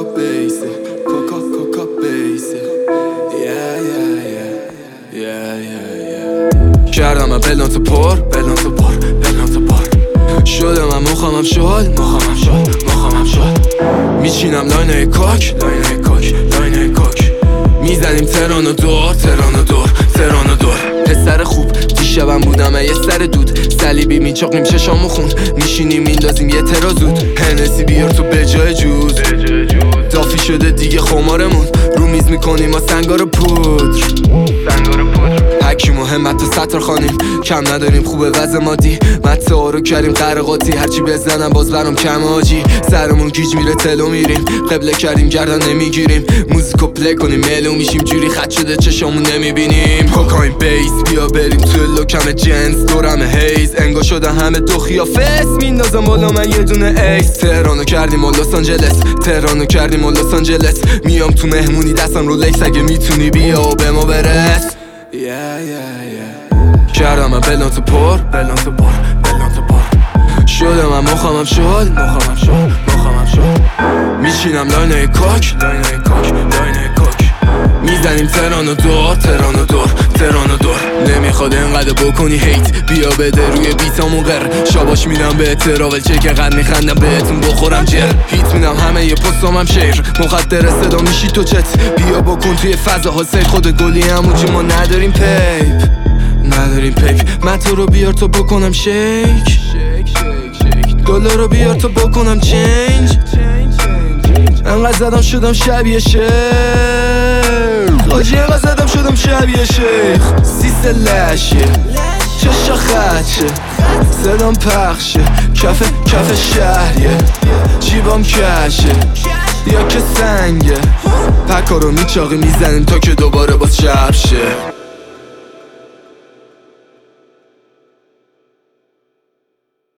کوکا بیسه کوکا بیسه کردم بلانتو پر شده من مخمم شد میچینم لاینه کوک میزنیم تران و دور پسر خوب دیشبم بودم یه سر دود صلیبی میچاقیم چشامو خون میشینیم میندازیم یه ترازود هنسی بیار تو به جای جوز دافی شده دیگه خمارمون رو میز میکنیم ما سنگار پودر هکی مهمت تو سطر خانیم کم نداریم خوبه وضع مادی مته رو کردیم قرقاتی هرچی بزنم باز برام کم آجی سرمون گیج میره تلو میریم قبله کردیم گردن نمیگیریم موزیکو پلی کنیم ملو میشیم جوری خط شده چشامون نمیبینیم کوکاین بیس بیا بریم تو لوکم جنس دورم هیز انگا شده همه دو خیافس میندازم بالا من یه دونه ایس تهرانو کردیم و لس آنجلس میام تو مهمونی دستم رو لیکس اگه میتونی بیا و به ما برس کردم من بلانتو پر شده من مخمم شد میچینم لاینه کوک میزنیم تران و دور نمیخواد انقدر بکنی هیت بیا بده روی بیتامون غر شاباش میدم به تراول چک قد میخندم بهتون بخورم جر هیت میدم همه یه پستامم شیر مخدر صدا میشی تو چت بیا بکن توی فضاها سیر خود گلی همونجی ما نداریم پیپ من تو رو بیار تو بکنم شیک دلار رو بیار تو بکنم چینج انقدر زدم شدم شبیه شیخ آجی انقدر زدم شدم شبیه شیخ سیست لشه چشا خدشه صدام پخشه کف شهریه جیبام کشه یا که سنگه پکا رو میچاقی میزنیم تا که دوباره باز شب شه